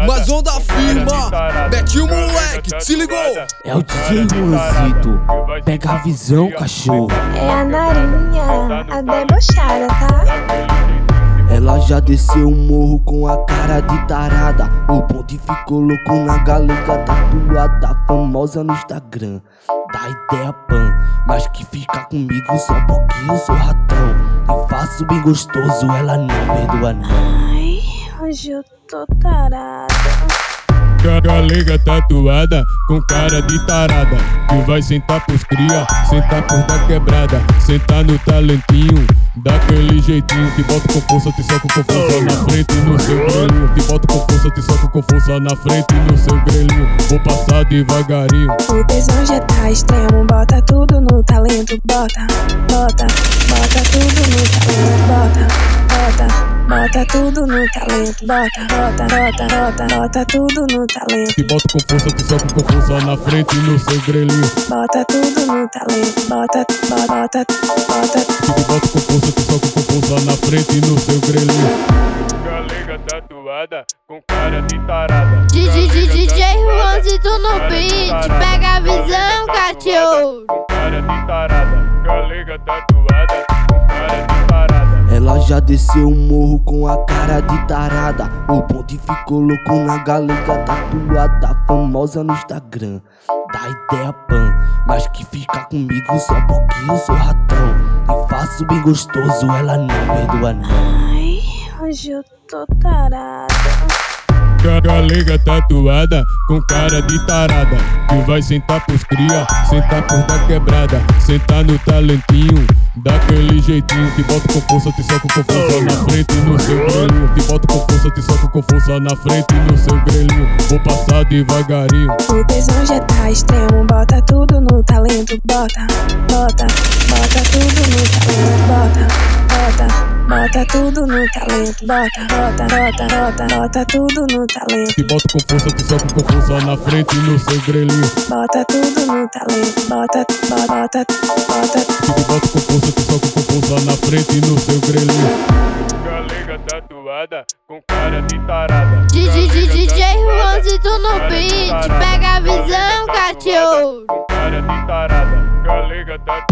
Mas onda firma, mete o moleque, se ligou? É o DJ Juanzito, pega a visão, cachorro. É a Narinha, a debochada, tá? Ela já desceu o morro com a cara de tarada. O bonde ficou louco na galega tatuada, famosa no Instagram, dá ideia pan. Mas que fica comigo só porque eu sou ratão e faço bem gostoso, ela não perdoa não. Ai, hoje eu tô tarada. Galega tatuada, com cara de tarada, que vai sentar pros cria, sentar por da quebrada, sentar no talentinho, daquele jeitinho, te bota com força, te soco com força na frente no seu grelhinho, te bota com força, te soco com força na frente no seu grelhinho, vou passar devagarinho. O tesão já tá extremo, bota tudo no talento, bota, bota, bota tudo no talento, bota, bota. Bota tudo no talento, bota, bota, bota, bota, bota tudo no talento. Te boto com força, te soco com força na frente no seu grelhinho. Bota tudo no talento, bota, bota, bota. Te boto com força, te soco com força na frente no seu grelhinho. Galega tatuada, com cara de tarada. DJ Juanzito no beat, pega a visão, cachorro. Com cara de tarada, galega tatuada, com cara de tarada. Ela já desceu o morro com a cara de tarada. O bonde ficou louco na galega tatuada, famosa no Instagram, dá ideia pan. Mas que fica comigo só porque eu sou ratão e faço bem gostoso, ela não perdoa não. Ai, hoje eu tô tarada. Galega tatuada, com cara de tarada, que vai sentar pros cria, sentar por da quebrada, sentar no talentinho, daquele jeitinho, te boto com força, te soco com força na frente no seu grelhinho, te boto com força, te soco com força na frente no seu grelhinho, vou passar devagarinho. O tesão já tá extremo, bota tudo no talento, bota, bota, bota tudo no talento, bota, bota. Bota tudo no talento, bota, bota, bota, bota, bota tudo no talento. Te boto com força, te soco com força na frente no seu grelhinho. Bota tudo no talento, bota, bota, bota. Te boto com força, te soco com força na frente no seu grelhinho. Galega tatuada, com cara de tarada. DJ Juanzito no beat, pega a visão, cachorro. Com cara de tarada, galega tatuada.